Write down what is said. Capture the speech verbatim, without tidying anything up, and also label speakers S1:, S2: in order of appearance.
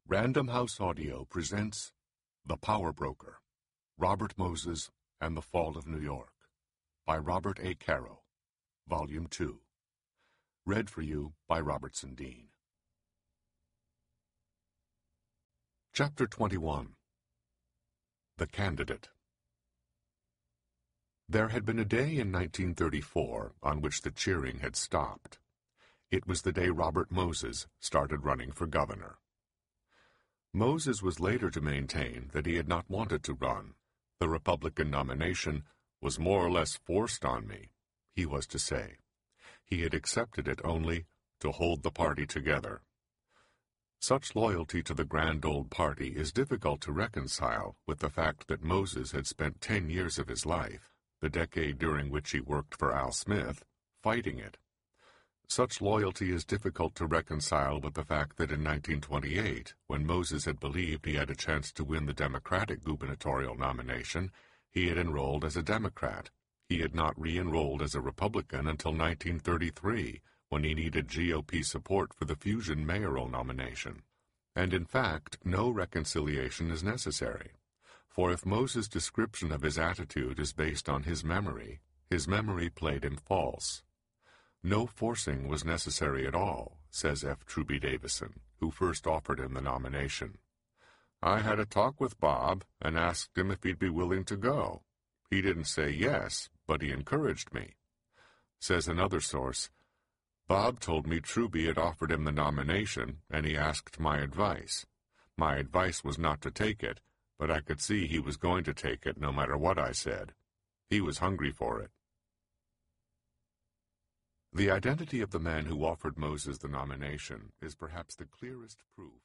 S1: Random House Audio presents The Power Broker, Robert Moses and the Fall of New York, by Robert A. Caro, Volume two. Read for you by Robertson Dean. Chapter twenty-one. The Candidate. There had been a day in nineteen thirty-four on which the cheering had stopped. It was the day Robert Moses started running for governor. Moses was later to maintain that he had not wanted to run. The Republican nomination was more or less forced on me, he was to say. He had accepted it only to hold the party together. Such loyalty to the grand old party is difficult to reconcile with the fact that Moses had spent ten years of his life, the decade during which he worked for Al Smith, fighting it. Such loyalty is difficult to reconcile with the fact that in nineteen twenty-eight, when Moses had believed he had a chance to win the Democratic gubernatorial nomination, he had enrolled as a Democrat. He had not re-enrolled as a Republican until nineteen thirty-three, when he needed G O P support for the Fusion mayoral nomination. And in fact, no reconciliation is necessary. For if Moses' description of his attitude is based on his memory, his memory played him false. No forcing was necessary at all, says F. Truby Davison, who first offered him the nomination. I had a talk with Bob and asked him if he'd be willing to go. He didn't say yes, but he encouraged me. Says another source, Bob told me Truby had offered him the nomination, and he asked my advice. My advice was not to take it, but I could see he was going to take it no matter what I said. He was hungry for it. The identity of the man who offered Moses the nomination is perhaps the clearest proof